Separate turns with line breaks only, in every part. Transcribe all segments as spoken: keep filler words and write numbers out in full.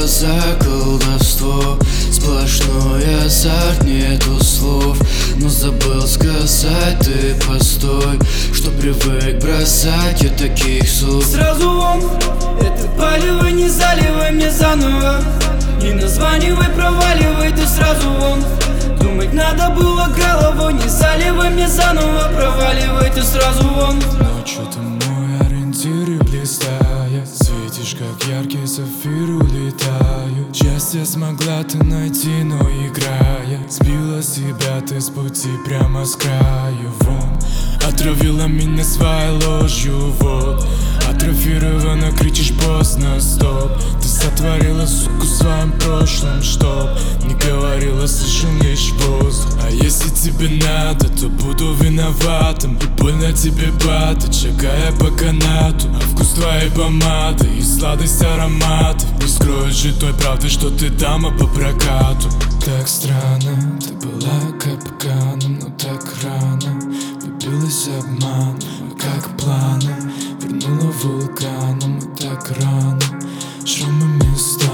глаза колдовство, сплошной азарт, нету слов. Но забыл сказать, ты постой, что привык бросать я таких слов.
Сразу вон, это палево, не заливай мне заново. Не названивай, проваливай, ты сразу вон. Думать надо было головой, не заливай мне заново. Проваливай, ты сразу вон.
Ночью ты мой ориентир и блистая, светишь как яркий сапфир, улетаю. Счастье смогла ты найти, но играя сбила себя ты с пути прямо с краю. Вон, отравила меня своей ложью, вот. Атрофировано, кричишь поздно, стоп. Ты сотворила, суку, своим прошлым, чтоб не говорила, слышен лишь воздух. А если тебе надо, то буду виноватым. И больно тебе падать, шагая по канату. А вкус твоей помады и сладость ароматов не скроют же той правды, что ты дама по прокату. Так странно, ты была капканом, но так рано влюбилась обман, как планы. Вернула вулканом, и так рано шрамами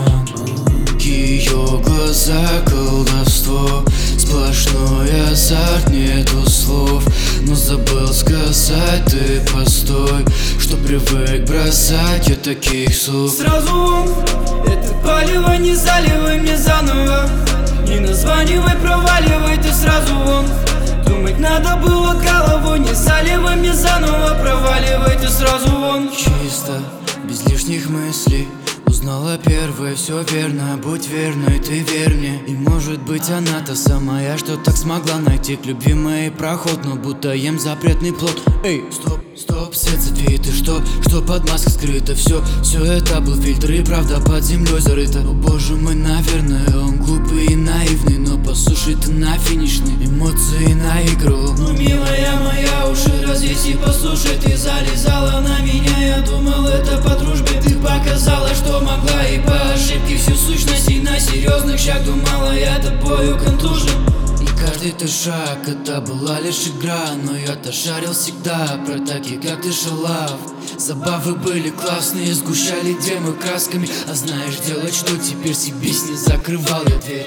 стану.
Ее глаза колдовство, сплошной азарт, нету слов. Но забыл сказать, ты постой, что привык бросать я таких слов.
Сразу вон, это палево, не заливай мне заново. Не названивай, проваливай, ты сразу вон. Думать надо было головой, не заливай мне заново. Проваливай, ты сразу вон.
Чисто, без лишних мыслей, узнала первое, все верно, будь верной, ты верь мне. И может быть она та самая, что так смогла найти к любви моей проход, но будто ем запретный плод. Эй, стоп, стоп, свет забит, и что, что под маской скрыто? Все, все это был фильтр и правда под землей зарыта. О боже мой, наверное, он глупый и наивный, но послушай ты на финишной эмоции наигрывал.
Ну, милая моя, уши развеси, послушай, ты залезала на меня. Я думал, это по дружбе, ты показала, что могла, и по ошибке всю сущность. И на серьезных щах думала, я тобою контужен.
И каждый твой шаг, это была лишь игра, но я-то шарил всегда про таких, как ты, шалав. Забавы были классные, сгущали демы красками. А знаешь, делать что теперь, себе не закрывал я дверь.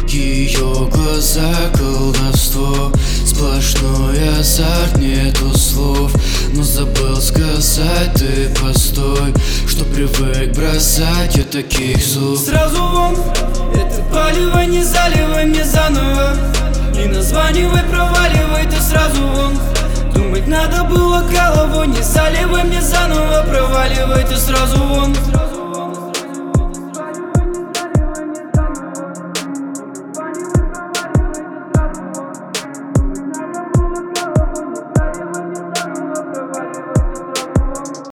Ее глаза колдовство, сплошной азарт, нету слов. Но забыл сказать, ты постой, что привык бросать я таких слов.
Сразу вон, это палево, не заливай мне заново. Не названивай, проваливай, ты сразу вон. Думать надо было головой, не заливай мне заново. Проваливай, ты сразу вон.